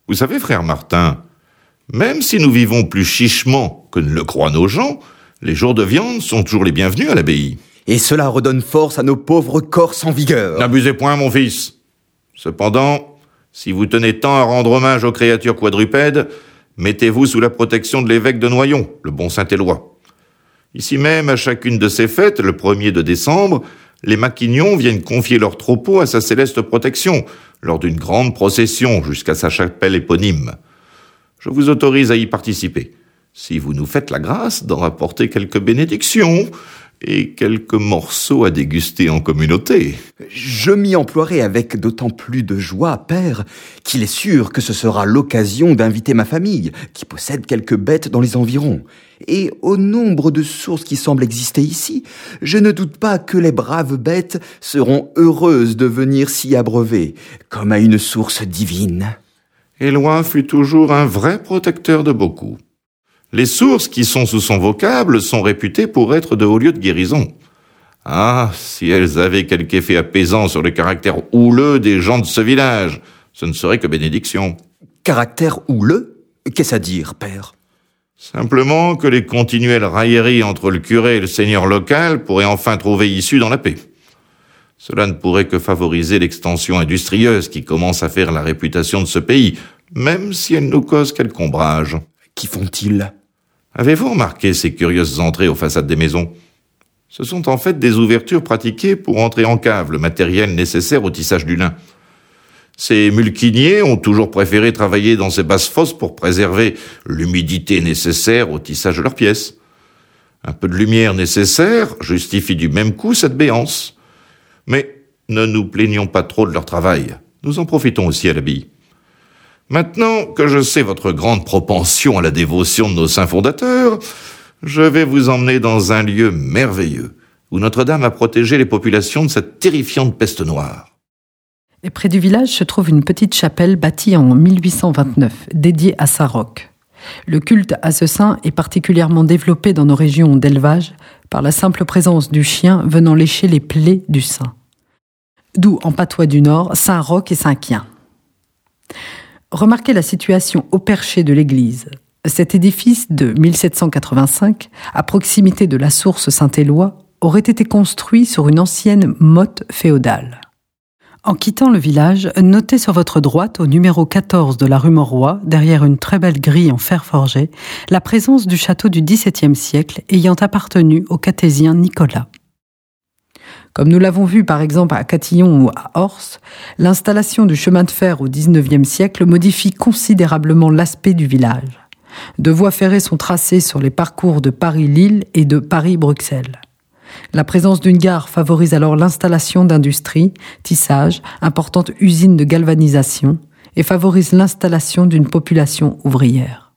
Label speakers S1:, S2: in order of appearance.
S1: Vous savez, frère Martin, même si nous vivons plus chichement que ne le croient nos gens, les jours de viande sont toujours les bienvenus à l'abbaye.
S2: Et cela redonne force à nos pauvres corps sans vigueur.
S1: N'abusez point, mon fils. Cependant, si vous tenez tant à rendre hommage aux créatures quadrupèdes, mettez-vous sous la protection de l'évêque de Noyon, le bon Saint-Éloi. Ici même, à chacune de ces fêtes, le 1er de décembre, les Maquignons viennent confier leur troupeau à sa céleste protection, lors d'une grande procession jusqu'à sa chapelle éponyme. Je vous autorise à y participer, si vous nous faites la grâce d'en rapporter quelques bénédictions et quelques morceaux à déguster en communauté.
S2: Je m'y emploierai avec d'autant plus de joie, père, qu'il est sûr que ce sera l'occasion d'inviter ma famille, qui possède quelques bêtes dans les environs. Et au nombre de sources qui semblent exister ici, je ne doute pas que les braves bêtes seront heureuses de venir s'y abreuver, comme à une source divine.
S1: Éloi fut toujours un vrai protecteur de beaucoup. Les sources qui sont sous son vocable sont réputées pour être de hauts lieux de guérison. Ah, si elles avaient quelque effet apaisant sur le caractère houleux des gens de ce village, ce ne serait que bénédiction.
S2: Caractère houleux ? Qu'est-ce à dire, père ?
S1: Simplement que les continuelles railleries entre le curé et le seigneur local pourraient enfin trouver issue dans la paix. Cela ne pourrait que favoriser l'extension industrieuse qui commence à faire la réputation de ce pays, même si elle nous cause quelque ombrage.
S2: Qu'y font-ils ?
S1: Avez-vous remarqué ces curieuses entrées aux façades des maisons ? Ce sont en fait des ouvertures pratiquées pour entrer en cave le matériel nécessaire au tissage du lin. Ces mulquiniers ont toujours préféré travailler dans ces basses fosses pour préserver l'humidité nécessaire au tissage de leurs pièces. Un peu de lumière nécessaire justifie du même coup cette béance. Mais ne nous plaignons pas trop de leur travail. Nous en profitons aussi à l'abbaye. Maintenant que je sais votre grande propension à la dévotion de nos saints fondateurs, je vais vous emmener dans un lieu merveilleux, où Notre-Dame a protégé les populations de cette terrifiante peste noire.
S3: Et près du village se trouve une petite chapelle bâtie en 1829, dédiée à Saint-Roch. Le culte à ce saint est particulièrement développé dans nos régions d'élevage par la simple présence du chien venant lécher les plaies du saint. D'où, en patois du Nord, Saint-Roch et Saint-Quien. Remarquez la situation au perché de l'église. Cet édifice de 1785, à proximité de la source Saint-Éloi, aurait été construit sur une ancienne motte féodale. En quittant le village, notez sur votre droite, au numéro 14 de la rue Mauroy, derrière une très belle grille en fer forgé, la présence du château du XVIIe siècle ayant appartenu au cathésien Nicolas. Comme nous l'avons vu par exemple à Catillon ou à Ors, l'installation du chemin de fer au XIXe siècle modifie considérablement l'aspect du village. De voies ferrées sont tracées sur les parcours de Paris-Lille et de Paris-Bruxelles. La présence d'une gare favorise alors l'installation d'industries, tissage, importante usine de galvanisation et favorise l'installation d'une population ouvrière.